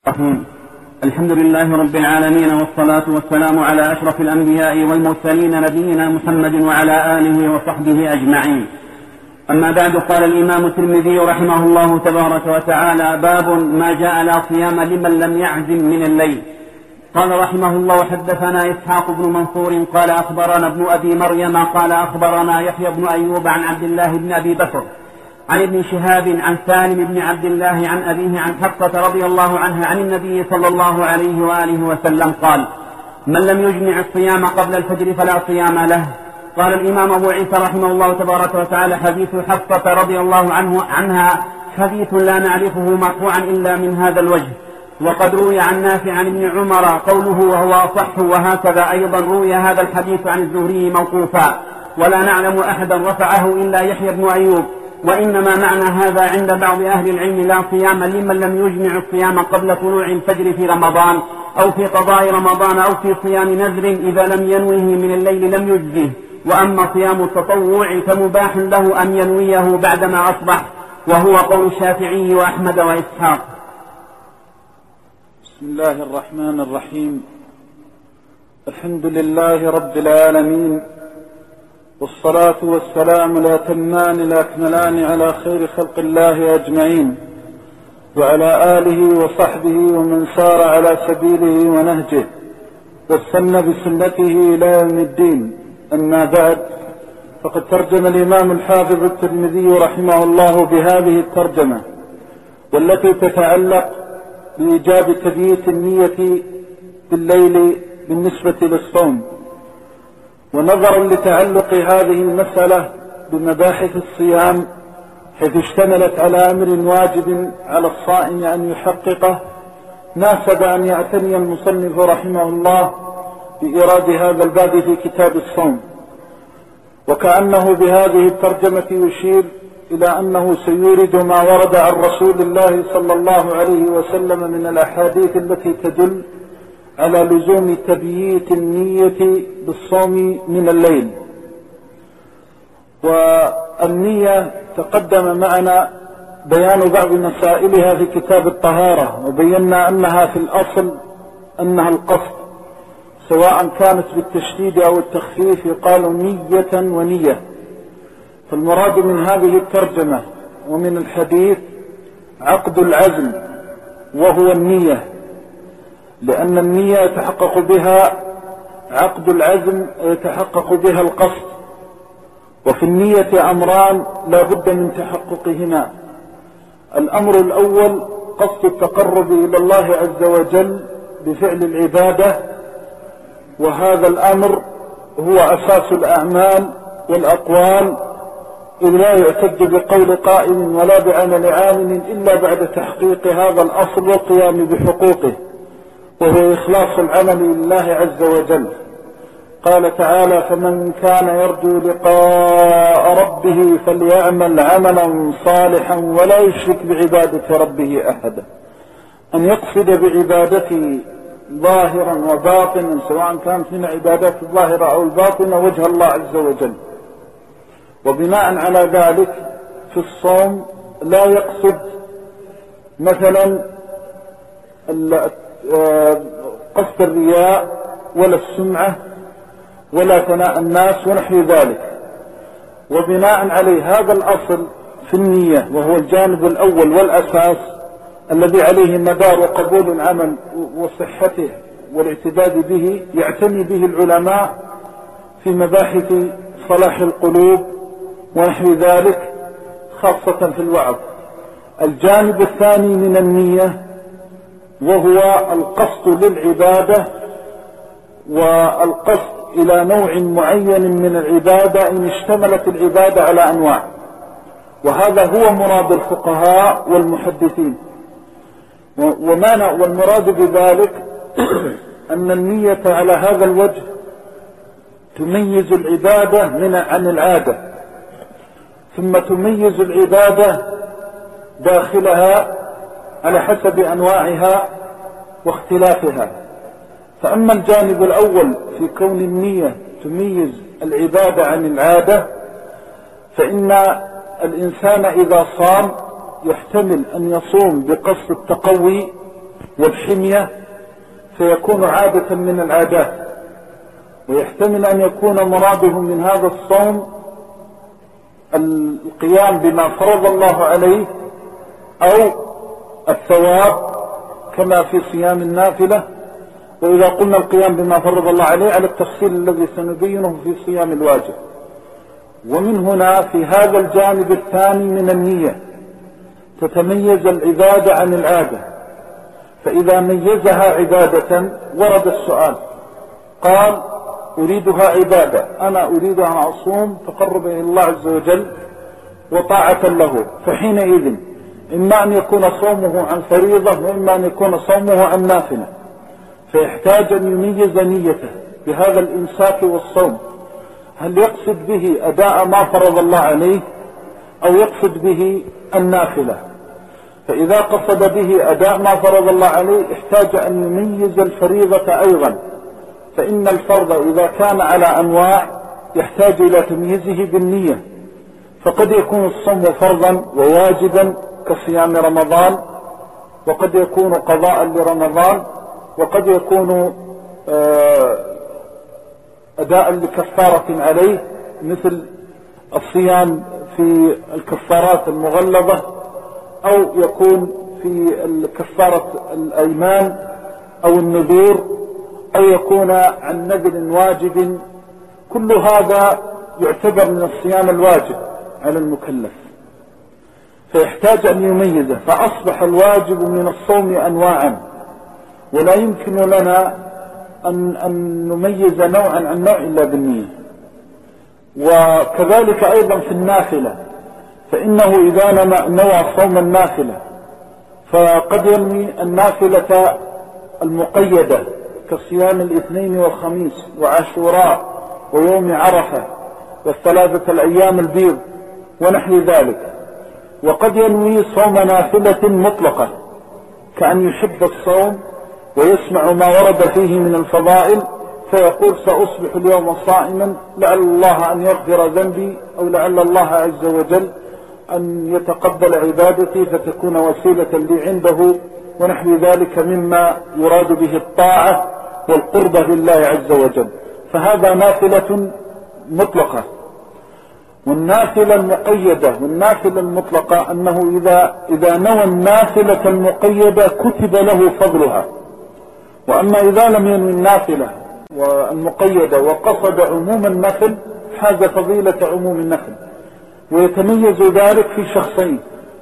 الحمد لله رب العالمين، والصلاة والسلام على أشرف الأنبياء والمرسلين نبينا محمد وعلى آله وصحبه أجمعين. أما بعد، قال الإمام الترمذي رحمه الله تبارك وتعالى: باب ما جاء لا صيام لمن لم يعزم من الليل. قال رحمه الله: حدثنا إسحاق بن منصور قال أخبرنا ابن أبي مريم قال أخبرنا يحيى بن أيوب عن عبد الله بن أبي بكر عن ابن شهاب عن سالم بن عبد الله عن أبيه عن حفصة رضي الله عنها عن النبي صلى الله عليه وآله وسلم قال: من لم يجمع الصيام قبل الفجر فلا صيام له. قال الإمام أبو عيسى رحمه الله تبارك وتعالى: حديث حفصة رضي الله عنها حديث لا نعرفه مرفوعا إلا من هذا الوجه، وقد روي عن نافع عن ابن عمر قوله وهو أصح، وهكذا أيضا روي هذا الحديث عن الزهري موقوفا، ولا نعلم أحدا رفعه إلا يحيى بن أيوب. وإنما معنى هذا عند بعض أهل العلم: لا صيام لمن لم يجمع الصيام قبل طلوع الفجر في رمضان، أو في قضاء رمضان، أو في صيام نذر إذا لم ينوه من الليل لم يجزه. وأما صيام التطوع فمباح له أن ينويه بعدما أصبح، وهو قول الشافعي وأحمد وإسحاق. بسم الله الرحمن الرحيم. الحمد لله رب العالمين، والصلاة والسلام الأتمان الأكملان على خير خلق الله أجمعين، وعلى آله وصحبه ومن سار على سبيله ونهجه واستنى بسنته إلى يوم الدين. أما بعد، فقد ترجم الإمام الحافظ الترمذي رحمه الله بهذه الترجمة، والتي تتعلق بإيجاب تبييت النية بالليل بالنسبة للصوم. ونظرا لتعلق هذه المسألة بمباحث الصيام، حيث اشتملت على أمر واجب على الصائم أن يحققه، ناسب أن يعتني المصنف رحمه الله بإيراد هذا الباب في كتاب الصوم، وكأنه بهذه الترجمة يشير إلى أنه سيورد ما ورد عن رسول الله صلى الله عليه وسلم من الأحاديث التي تدل على لزوم تبييت النية بالصوم من الليل. والنية تقدم معنا بيان بعض مسائلها في كتاب الطهارة، وبينا أنها في الأصل أنها القصد، سواء كانت بالتشديد أو التخفيف، قالوا نية ونية. فالمراد من هذه الترجمة ومن الحديث عقد العزم، وهو النية، لأن النية يتحقق بها عقد العزم ويتحقق بها القصد. وفي النية أمران لا بد من تحققهما: الأمر الأول قصد التقرب إلى الله عز وجل بفعل العبادة، وهذا الأمر هو أساس الأعمال والأقوال، إذ لا يعتد بقول قائل ولا بعمل عامل إلا بعد تحقيق هذا الأصل والقيام بحقوقه، وهو إخلاص العمل لله عز وجل. قال تعالى: فمن كان يرجو لقاء ربه فليعمل عملا صالحا ولا يشرك بعبادة ربه أحدا. أن يقصد بعبادته ظاهرا وباطنا، سواء كانت من عبادات الظاهرة أو الباطنة، وجه الله عز وجل. وبناء على ذلك في الصوم لا يقصد مثلا قصد الرياء ولا السمعة ولا ثناء الناس ونحو ذلك. وبناء عليه هذا الأصل في النية، وهو الجانب الأول والأساس الذي عليه مدار قبول العمل وصحته والاعتداد به، يعتني به العلماء في مباحث صلاح القلوب ونحو ذلك، خاصة في الوعظ. الجانب الثاني من النية وهو القصد للعبادة، والقصد إلى نوع معين من العبادة إن اشتملت العبادة على أنواع، وهذا هو مراد الفقهاء والمحدثين. والمراد بذلك أن النية على هذا الوجه تميز العبادة عن العادة، ثم تميز العبادة داخلها على حسب أنواعها واختلافها. فأما الجانب الأول في كون النية تميز العبادة عن العادة، فإن الإنسان إذا صام يحتمل أن يصوم بقصد التقوي والحمية فيكون عادة من العادات، ويحتمل أن يكون مراده من هذا الصوم القيام بما فرض الله عليه أو الثواب كما في صيام النافلة. وإذا قلنا القيام بما فرض الله عليه على التفصيل الذي سنبينه في صيام الواجب. ومن هنا في هذا الجانب الثاني من النية تتميز العبادة عن العادة، فإذا ميزها عبادة ورد السؤال، قال أريدها عبادة، أنا أريد أن أصوم تقرب إلى الله عز وجل وطاعة له، فحينئذ إما أن يكون صومه عن فريضة وإما أن يكون صومه عن نافلة، فيحتاج أن يميز نيته بهذا الإمساك والصوم، هل يقصد به أداء ما فرض الله عليه أو يقصد به النافلة. فإذا قصد به أداء ما فرض الله عليه احتاج أن يميز الفريضة أيضا، فإن الفرض إذا كان على أنواع يحتاج إلى تمييزه بالنية، فقد يكون الصوم فرضا وواجبا كصيام رمضان، وقد يكون قضاء لرمضان، وقد يكون أداء لكفارة عليه مثل الصيام في الكفارات المغلظة، أو يكون في كفارة الأيمان أو النذور، أو يكون عن نذر واجب. كل هذا يعتبر من الصيام الواجب على المكلف، فيحتاج أن يميزه، فأصبح الواجب من الصوم أنواعا، ولا يمكن لنا أن نميز نوعا عن نوع إلا بالنية. وكذلك أيضا في النافلة، فإنه إذا نوى صوم النافلة فقد ينوي النافلة المقيدة كصيام الاثنين والخميس وعاشوراء ويوم عرفة والثلاثة الأيام البيض ونحو ذلك، وقد ينوي صوم نافلة مطلقة كأن يحب الصوم ويسمع ما ورد فيه من الفضائل فيقول سأصبح اليوم صائما لعل الله أن يغفر ذنبي، أو لعل الله عز وجل أن يتقبل عبادتي فتكون وسيلة لي عنده، ونحو ذلك مما يراد به الطاعة والقربة لله عز وجل، فهذا نافلة مطلقة. والنافلة المقيدة والنافلة المطلقة أنه إذا نوى النافلة المقيدة كتب له فضلها، وأما إذا لم ينوي النافلة والمقيدة وقصد عموم النفل حاز فضيلة عموم النفل. ويتميز ذلك في شخصين،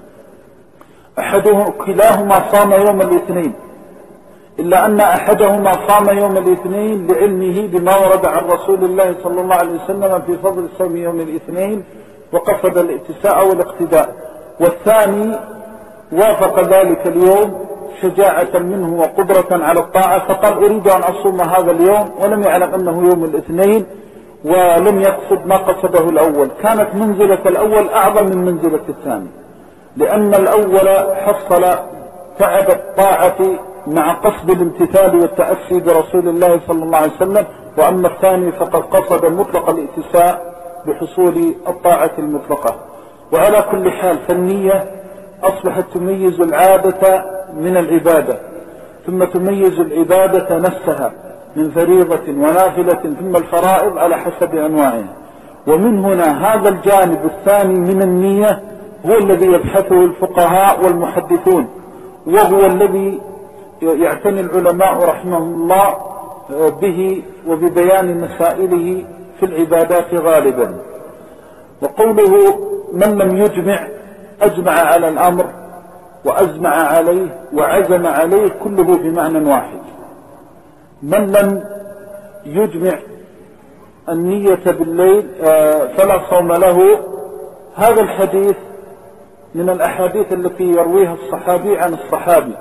كلاهما صام يوم الاثنين، إلا أن أحدهما صام يوم الاثنين لعلمه بما ورد عن رسول الله صلى الله عليه وسلم في فضل صوم يوم الاثنين وقصد الاتساء والاقتداء، والثاني وافق ذلك اليوم شجاعة منه وقدرة على الطاعة فقال أريد أن أصوم هذا اليوم، ولم يعلم أنه يوم الاثنين ولم يقصد ما قصده الأول. كانت منزلة الأول أعظم من منزلة الثاني، لأن الأول حصل تعب الطاعة مع قصد الامتثال والتأسي برسول الله صلى الله عليه وسلم، وأما الثاني فقد قصد مطلق الاتساء بحصول الطاعة المطلقة. وعلى كل حال فالنية أصبحت تميز العادة من العبادة، ثم تميز العبادة نفسها من فريضة ونافلة، ثم الفرائض على حسب أنواعها. ومن هنا هذا الجانب الثاني من النية هو الذي يبحثه الفقهاء والمحدثون، وهو الذي يعتني العلماء رحمهم الله به وببيان مسائله في العبادات غالبا. وقوله من لم يجمع أجمع على الأمر وأزمع عليه وعزم عليه كله بمعنى واحد. من لم يجمع النية بالليل فلا صوم له. هذا الحديث من الأحاديث التي يرويها الصحابي عن الصحابي،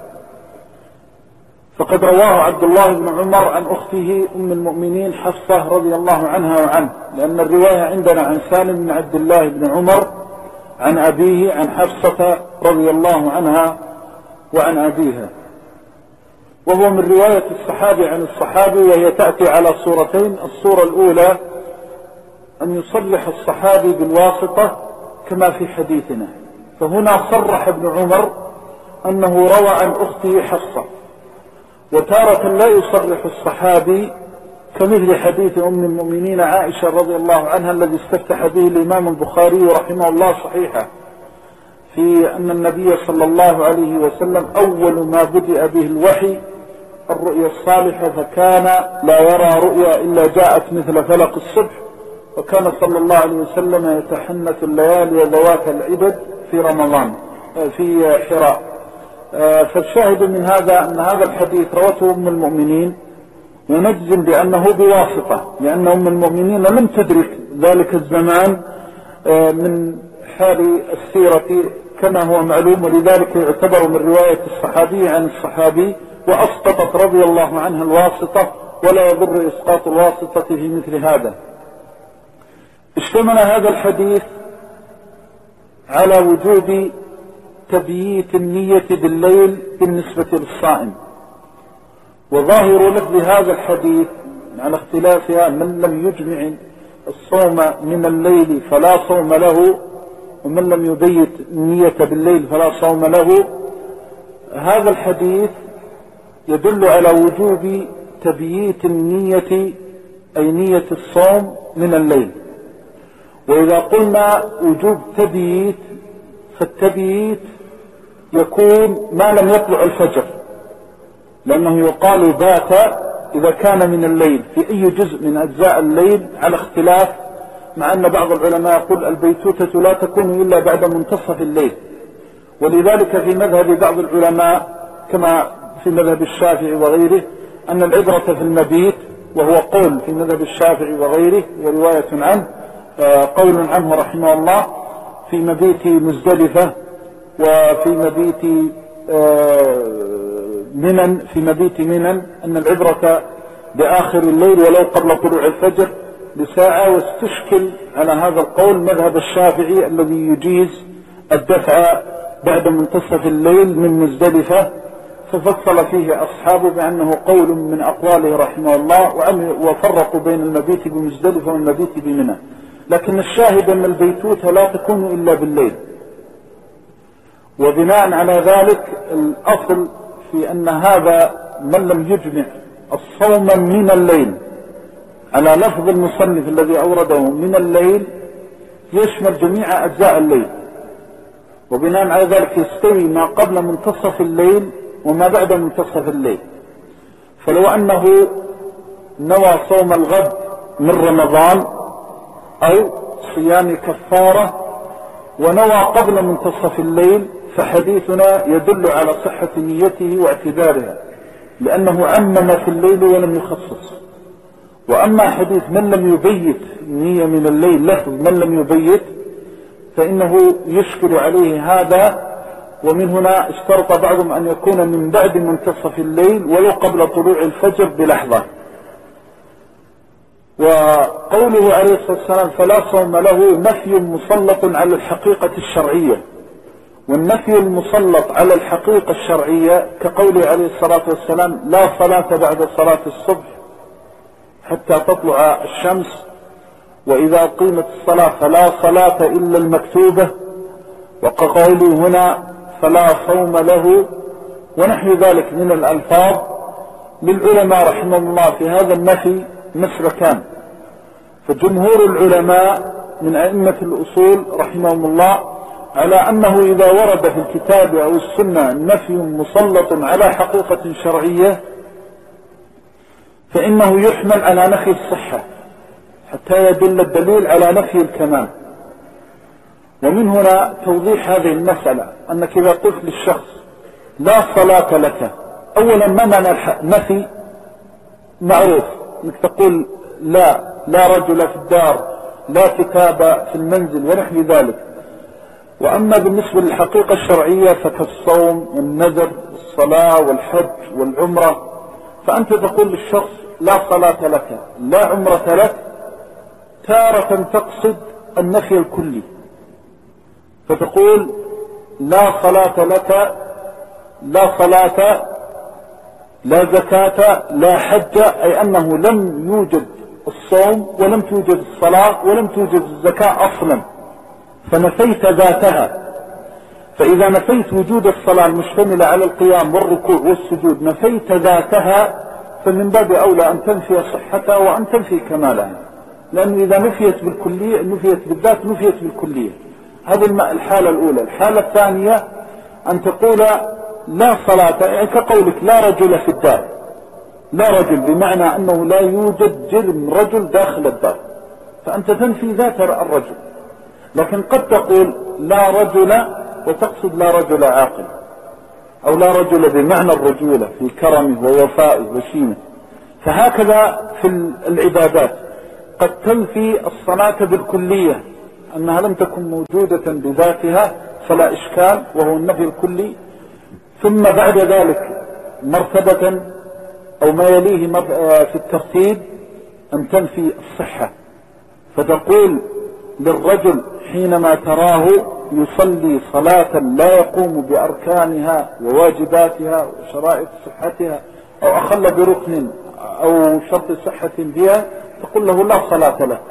فقد رواه عبد الله بن عمر عن أخته أم المؤمنين حفصة رضي الله عنها وعنه، لأن الرواية عندنا عن سالم بن عبد الله بن عمر عن أبيه عن حفصة رضي الله عنها وعن أبيها، وهو من رواية الصحابي عن الصحابي، وهي تأتي على صورتين. الصورة الأولى أن يصرح الصحابي بالواسطة كما في حديثنا، فهنا صرح ابن عمر أنه روى عن أخته حفصة، وتارة لا يصرح الصحابي، كمثل حديث أم المؤمنين عائشة رضي الله عنها الذي استفتح به الإمام البخاري رحمه الله صحيحة، في أن النبي صلى الله عليه وسلم أول ما بدأ به الوحي الرؤيا الصالحة، فكان لا يرى رؤيا إلا جاءت مثل فلق الصبح، وكان صلى الله عليه وسلم يتحنث الليالي وذوات العدد في رمضان في حراء. فالشاهد من هذا أن هذا الحديث روته أم المؤمنين، ونجزم بأنه بواسطة، لأن أم المؤمنين لم تدرك ذلك الزمان من حال السيرة كما هو معلوم، ولذلك يعتبر من رواية الصحابي عن الصحابي، وأسقطت رضي الله عنها الواسطة، ولا يضر إسقاط الواسطة في مثل هذا. اشتمل هذا الحديث على وجوب تبييت النية بالليل بالنسبة للصائم، وظاهر لفظ هذا الحديث على اختلافها: من لم يجمع الصوم من الليل فلا صوم له، ومن لم يبيت النية بالليل فلا صوم له. هذا الحديث يدل على وجوب تبييت النية، أي نية الصوم من الليل. وإذا قلنا وجوب تبييت، فالتبييت يكون ما لم يطلع الفجر، لأنه يقال بات إذا كان من الليل في أي جزء من أجزاء الليل على اختلاف، مع أن بعض العلماء يقول البيتوتة لا تكون إلا بعد منتصف الليل. ولذلك في مذهب بعض العلماء كما في مذهب الشافعي وغيره أن العبرة في المبيت، وهو قول في مذهب الشافعي وغيره ورواية عنه، قول عنه رحمه الله، في مبيت مزدلفة وفي مبيت منن، في مبيت منن أن العبرة بآخر الليل ولو قبل طلوع الفجر بساعة. واستشكل على هذا القول مذهب الشافعي الذي يجيز الدفع بعد منتصف الليل من مزدلفة، ففصل فيه أصحابه بأنه قول من أقواله رحمه الله، وفرقوا بين المبيت بمزدلفة والمبيت بمنى. لكن الشاهد أن البيتوتة لا تكون إلا بالليل، وبناء على ذلك الأصل في أن هذا من لم يجمع الصوم من الليل على لفظ المصنف الذي أورده من الليل يشمل جميع أجزاء الليل، وبناء على ذلك يستوي ما قبل منتصف الليل وما بعد منتصف الليل. فلو أنه نوى صوم الغد من رمضان أو صيام كفارة ونوى قبل منتصف الليل، فحديثنا يدل على صحة نيته واعتبارها، لأنه عمم في الليل ولم يخصص. وأما حديث من لم يبيت نية من الليل، لفظ من لم يبيت، فإنه يشكل عليه هذا. ومن هنا اشترط بعضهم أن يكون من بعد منتصف الليل ولو قبل طلوع الفجر بلحظة. وقوله عليه الصلاة والسلام فلا صوم له نفي مسلط على الحقيقة الشرعية، والنفي المسلط على الحقيقة الشرعية كقوله عليه الصلاة والسلام لا صلاة بعد صلاة الصبح حتى تطلع الشمس، وإذا قيمت الصلاة فلا صلاة إلا المكتوبة، وكقوله هنا فلا صوم له، ونحو ذلك من الألفاظ. للعلماء رحمه الله في هذا النفي مسلكان، فجمهور العلماء من أئمة الأصول رحمهم الله على أنه إذا ورد في الكتاب أو السنة نفي مسلط على حقيقة شرعية فإنه يحمل على نفي الصحة حتى يدل الدليل على نفي الكمال. ومن هنا توضيح هذه المسألة، أنك إذا قلت للشخص لا صلاة لك، أولا ما معنى نفي؟ معروف أنك تقول لا رجل في الدار، لا كتاب في المنزل ونحو ذلك. وأما بالنسبة للحقيقة الشرعية فكالصوم والنذر والصلاة والحج والعمرة، فأنت تقول للشخص لا صلاة لك، لا عمرة لك، تارة تقصد النفي الكلي، فتقول لا صلاة لك، لا صلاة، لا زكاة، لا حج، أي أنه لم يوجد الصوم ولم توجد الصلاة ولم توجد الزكاة أصلا، فنفيت ذاتها. فإذا نفيت وجود الصلاة المشتملة على القيام والركوع والسجود نفيت ذاتها، فمن باب أولى أن تنفي صحتها وأن تنفي كمالها، لأنه إذا نفيت بالكلية نفيت بالذات نفيت بالكلية. هذه الحالة الأولى. الحالة الثانية أن تقول لا صلاة، يعني كقولك لا رجل في الدار، لا رجل بمعنى أنه لا يوجد جرم رجل داخل الدار، فأنت تنفي ذات الرجل. لكن قد تقول لا رجل وتقصد لا رجل عاقل، أو لا رجل بمعنى الرجولة في كرمه ووفائه وشيمه. فهكذا في العبادات قد تنفي الصلاة بالكلية أنها لم تكن موجودة بذاتها فلا إشكال، وهو النفي الكلي. ثم بعد ذلك مرتبة أو ما يليه في الترتيب أن تنفي الصحة، فتقول للرجل حينما تراه يصلي صلاة لا يقوم بأركانها وواجباتها وشرائط صحتها، أو أخل بركن أو شرط صحة بها، تقول له لا صلاة لك،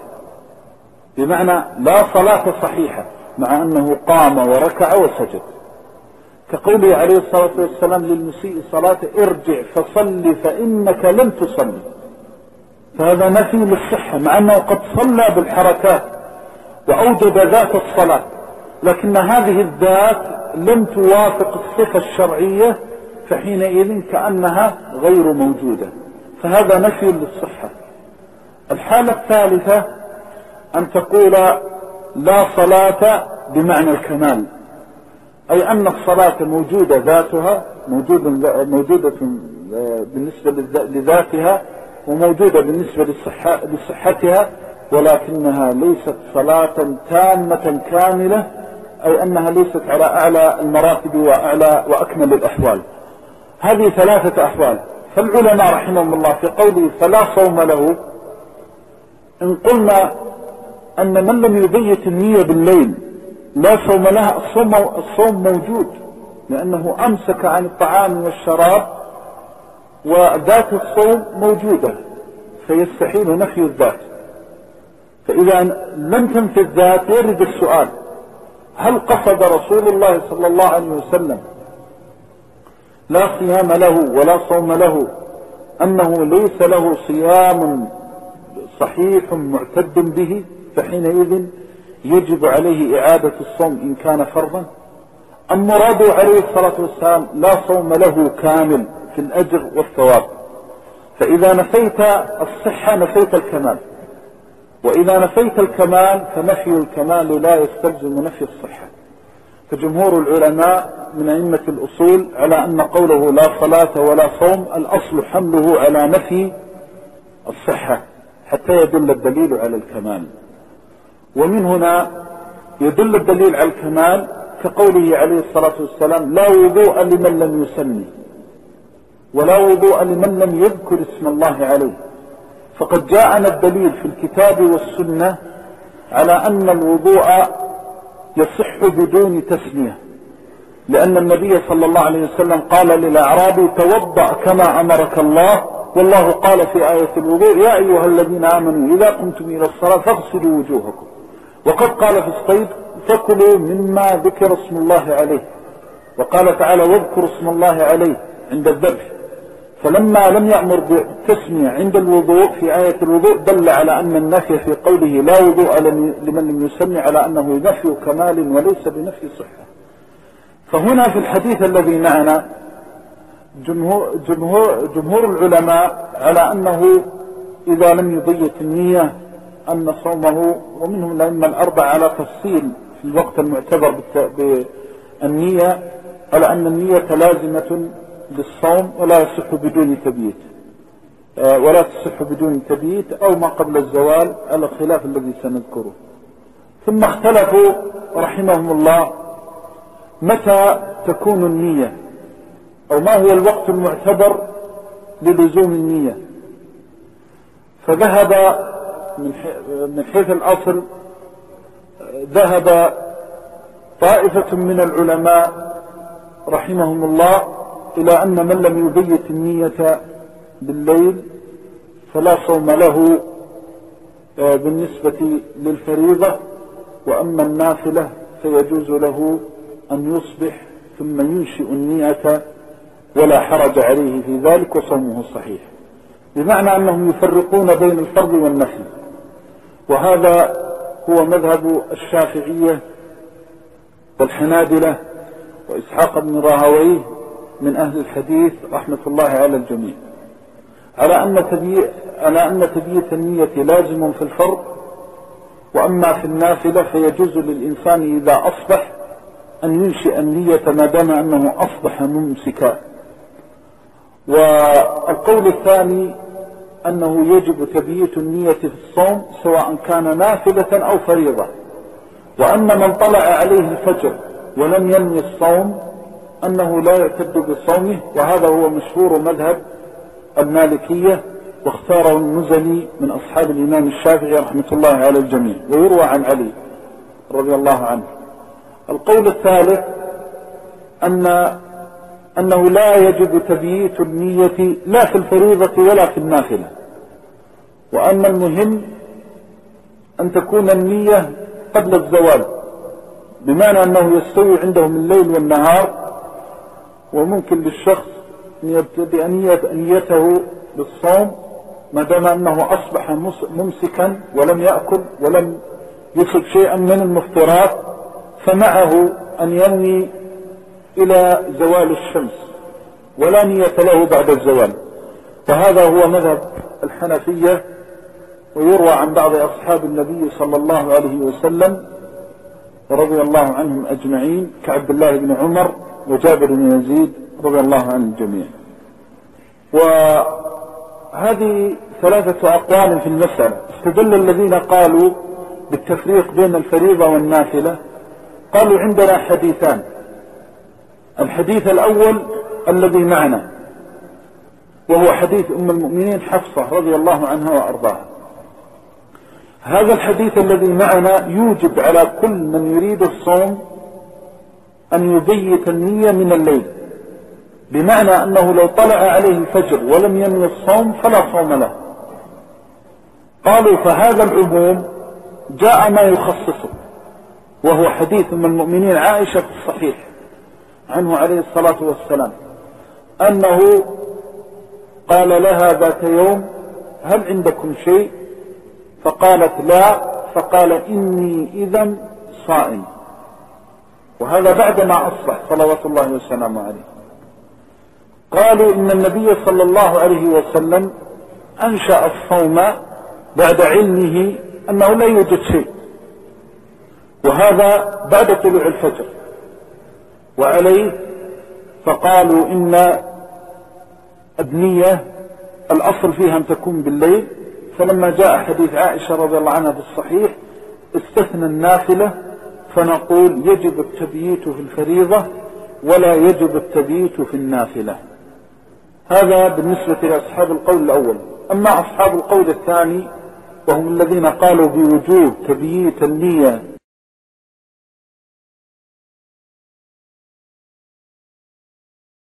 بمعنى لا صلاة صحيحة، مع أنه قام وركع وسجد. كقوله عليه الصلاة والسلام للمسيء صلاته ارجع فصلي فإنك لم تصلي، فهذا نفي للصحة، مع أنه قد صلى بالحركات وأوجد ذات الصلاة، لكن هذه الذات لم توافق الصفة الشرعية، فحينئذ كأنها غير موجودة، فهذا نفي للصحة. الحالة الثالثة أن تقول لا صلاة بمعنى الكمال، أي أن الصلاة موجودة ذاتها، موجودة بالنسبة لذاتها وموجودة بالنسبة لصحتها، ولكنها ليست صلاة تامة كاملة، أي أنها ليست على أعلى المراتب وأعلى وأكمل الأحوال. هذه ثلاثة أحوال. فالعلماء رحمهم الله في قوله فلا صوم له، إن قلنا أن من لم يبيت النية بالليل لا صوم لها، الصوم موجود، لأنه أمسك عن الطعام والشراب وذات الصوم موجودة، فيستحيل نفي الذات. فإذا لم تنفي الذات يرد السؤال: هل قصد رسول الله صلى الله عليه وسلم لا صيام له ولا صوم له أنه ليس له صيام صحيح معتد به، فحينئذ يجب عليه إعادة الصوم إن كان فرضا؟ أم مراده عليه الصلاة والسلام لا صوم له كامل في الأجر والثواب؟ فإذا نفيت الصحة نفيت الكمال، وإذا نفيت الكمال فنفي الكمال لا يستلزم نفي الصحة. فجمهور العلماء من أئمة الأصول على أن قوله لا صلاة ولا صوم الأصل حمله على نفي الصحة حتى يدل الدليل على الكمال. ومن هنا يدل الدليل على الكمال كقوله عليه الصلاة والسلام لا وضوء لمن لم يسمي، ولا وضوء لمن لم يذكر اسم الله عليه. فقد جاءنا الدليل في الكتاب والسنة على أن الوضوء يصح بدون تسمية، لأن النبي صلى الله عليه وسلم قال للأعرابي توضأ كما أمرك الله، والله قال في آية الوضوء يا أيها الذين آمنوا إذا قمتم إلى الصلاة فاغسلوا وجوهكم، وقد قال في الصيد فكلوا مما ذكر اسم الله عليه، وقال تعالى واذكروا اسم الله عليه عند الذبح. فلما لم يأمر بالتسمية عند الوضوء في آية الوضوء دل على أن النفي في قوله لا وضوء لمن لم يسمي على أنه نفي كمال وليس بنفي صحة. فهنا في الحديث الذي معنا جمهور العلماء على أنه إذا لم يبيت النية أن صومه، ومنهم الأئمة الأربعة على تفصيل في الوقت المعتبر بالنية، على أن النية لازمة للصوم ولا يصح بدون تبييت، ولا تصح بدون تبييت أو ما قبل الزوال على الخلاف الذي سنذكره. ثم اختلفوا رحمهم الله متى تكون النية، أو ما هو الوقت المعتبر للزوم النية. فذهب من حيث الأصل ذهب طائفة من العلماء رحمهم الله إلى أن من لم يبيت النية بالليل فلا صوم له بالنسبة للفريضة، وأما النافلة فيجوز له أن يصبح ثم ينشئ النية ولا حرج عليه في ذلك وصومه صحيح، بمعنى أنهم يفرقون بين الفرض والنفل. وهذا هو مذهب الشافعية والحنابلة وإسحاق بن راهويه من أهل الحديث رحمة الله على الجميع، على أن تبييت النية لازم في الفرض، وأما في النافلة فيجوز للإنسان إذا أصبح أن ينشئ النية ما دام أنه أصبح ممسكا. والقول الثاني أنه يجب تبييت النية في الصوم سواء كان نافلة أو فريضة، وأن من طلع عليه الفجر ولم ينوي الصوم أنه لا يعتد بصومه، وهذا هو مشهور مذهب المالكية، واختاره المزني من أصحاب الإمام الشافعي رحمة الله على الجميع، ويروى عن علي رضي الله عنه. القول الثالث أنه لا يجب تبييت النية لا في الفريضة ولا في النافلة، وأن المهم أن تكون النية قبل الزوال، بمعنى أنه يستوي عندهم الليل والنهار، وممكن للشخص أن يبتدئ نيته بالصوم ما دام أنه أصبح ممسكا ولم يأكل ولم يصب شيئا من المفطرات، فمعه أن ينوي إلى زوال الشمس ولا نية له بعد الزوال. فهذا هو مذهب الحنفية، ويروى عن بعض أصحاب النبي صلى الله عليه وسلم رضي الله عنهم أجمعين كعبد الله بن عمر وجابر بن يزيد رضي الله عن الجميع. وهذه ثلاثة أقوال في المسألة. استدل الذين قالوا بالتفريق بين الفريضة والنافلة، قالوا عندنا حديثان. الحديث الأول الذي معنا وهو حديث أم المؤمنين حفصة رضي الله عنها وأرضاها. هذا الحديث الذي معنا يوجب على كل من يريد الصوم أن يبيت النية من الليل، بمعنى أنه لو طلع عليه الفجر ولم ينوي الصوم فلا صوم له. قالوا فهذا العموم جاء ما يخصصه، وهو حديث من المؤمنين عائشة في الصحيح عنه عليه الصلاة والسلام أنه قال لها ذات يوم هل عندكم شيء؟ فقالت لا، فقال إني إذا صائم. وهذا بعدما أصبح صلوات الله وسلامه عليه. قالوا إن النبي صلى الله عليه وسلم أنشأ الصوم بعد علمه أنه لا يوجد شيء، وهذا بعد طلوع الفجر. وعليه فقالوا إن النية الأصل فيها أن تكون بالليل، فلما جاء حديث عائشة رضي الله عنها بالصحيح استثنى النافلة، فنقول يجب التبييت في الفريضة ولا يجب التبييت في النافلة. هذا بالنسبة لأصحاب القول الأول. أما أصحاب القول الثاني وهم الذين قالوا بوجوب تبييت النية